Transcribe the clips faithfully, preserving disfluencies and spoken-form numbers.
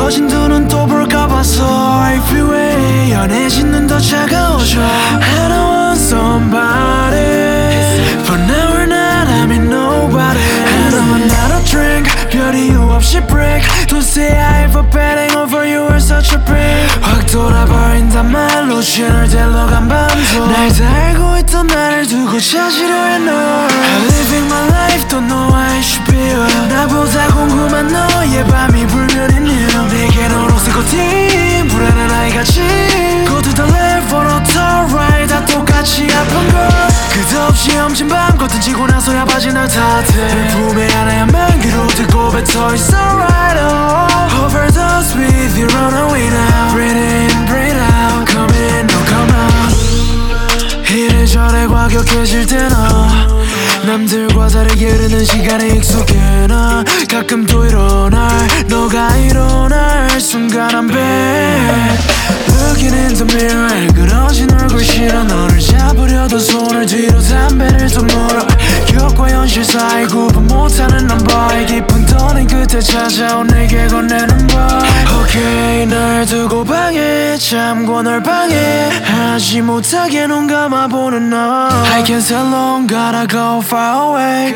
뜨거워진 두 눈 또 볼까 봐서 If you wait 연해진 눈 더 차가워져 I don't want somebody But now we're not, I mean nobody I don't want another drink 별 이유 없이 break Don't say I have a betting over you are such a prick 확 돌아버린단 말로 취할 델러간 밤도 날 다 알고 있던 나를 두고 찾으려 해 너 I'm living my life don't know how I should feel 나보다 궁금한 너의 밤이 불면 있는 내게 너로 쓰고 팀 불안한 아이같이 Go to the left or to the right 다 똑같이 아픈 걸 끝없이 험진 밤 걷어지고 나서야 바지 날 탓해 내 품에 안아야만 귀로 듣고 뱉어 It's alright oh Overdose with you run away now Breathe in breathe out Come in no come out 이래저래 과격해질 때나 남들과 다르게 흐르는 시간에 익숙해 나 가끔 또 일어날 너가 일어날 순간 I'm back Looking in the mirror 그러진 얼굴 싫어 너를 잡으려던 손을 뒤로 담배를 좀 물어 기억과 현실 사이 구분 못하는 넘버의 깊은 터닝 끝에 찾아온 내게 건네는 법 Okay 날 두고 방해 잠궈 널 방해하지 못하게 눈 감아보는 너 I can't stay long gotta go far away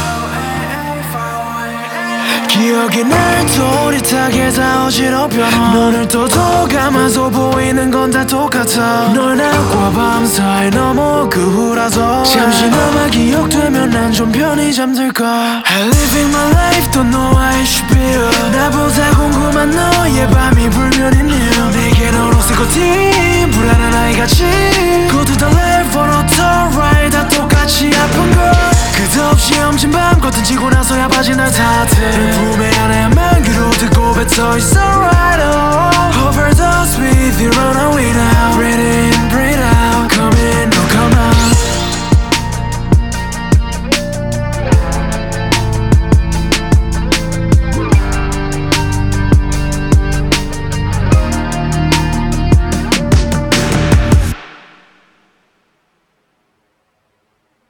기억이 날 또릿하게 다 어지럽혀 너를 또 더 감아서 보이는 건 다 똑같아 널 낮과 밤 사이 넘어 그 후라도 잠시나마 기억되면 난 좀 편히 잠들까 I'm living my life don't know how I should feel 나보다 궁금한 너의 밤이 불면 있는 내게 너로 쓰고 팀 불안한 아이같이 Go to the left or to the right 다 똑같이 아픈 걸 끝없이 험진 밤 걷어지고 나서야 바지 날 탓해 내 품에 안아야만 귀로 듣고 뱉어 It's alright oh Overdose with you run away now